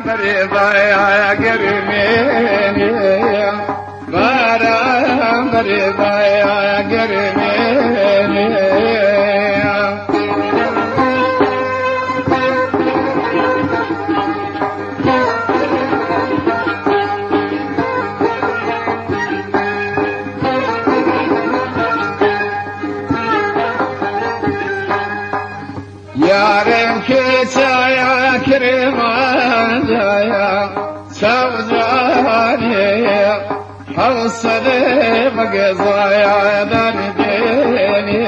مريضة يا قرميني بارا مريضة يا قرميني يا رمكتا يا كرمان يا سوزاني حوصلي مقضايا ذنبيني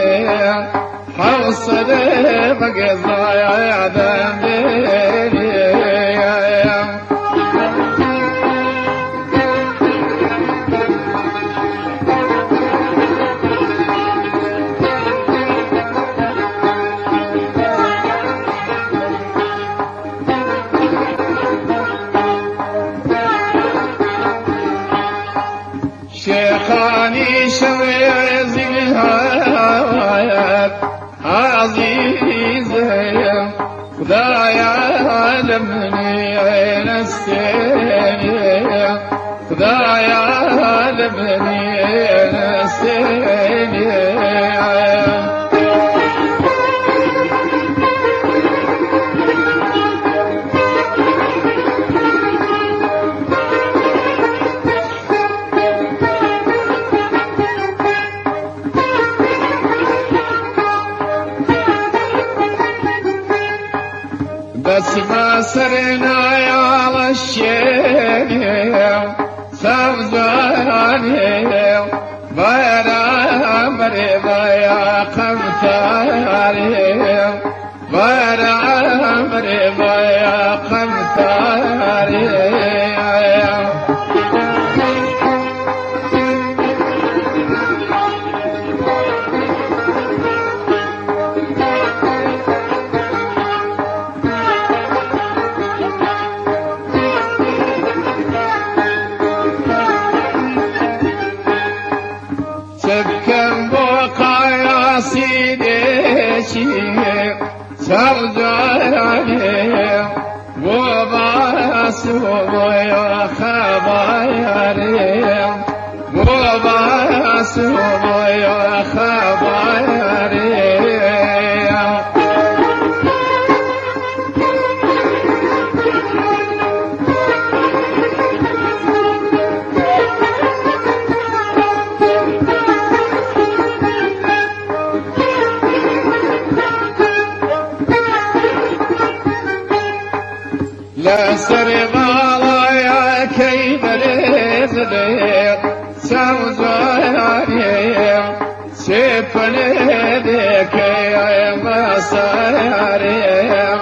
حوصلي مقضايا ذنبيني شيخاني شويز الهوايات عزيزة خدايا لمني عين السيني خدايا لمني عين السيني بس ما سرنا يا الشيخ سوزاني بارا مريضة يا قمتاري بارا مريضة يا قمتاري سكن بقى سيدي شيخ سرجاني وباس ويا خبايري وباس ويا خبايري لا سرغالا يا كيد الإذليق سوزاني سيفني ذيك يا مساري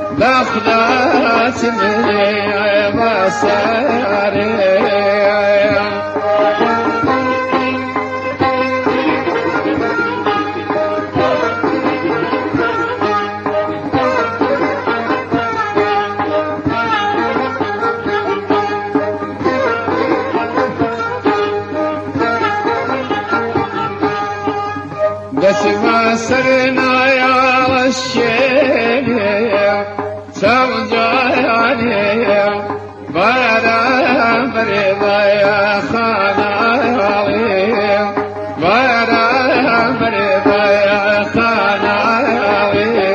لخذات مني يا مساري بس ما سرنا يا الشيخ سوزاني بارا مريضة يا خناوي بارا مريضة يا خناوي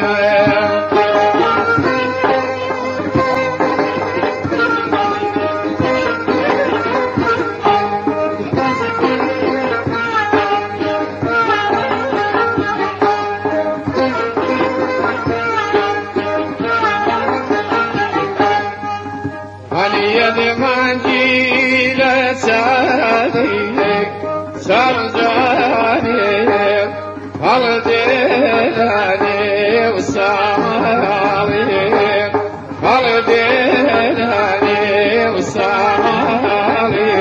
يد منجيل سادي سرجاني فرديناني وسامي فرديناني وسامي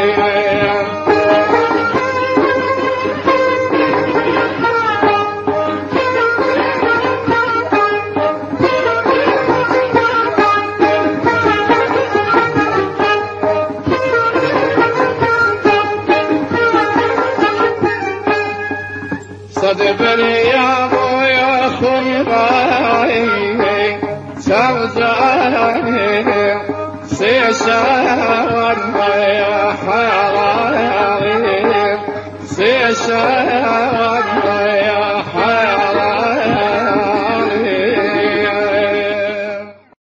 صدبني يا ابو يا خيراي سوزاني سيشان يا حراري سيشان يا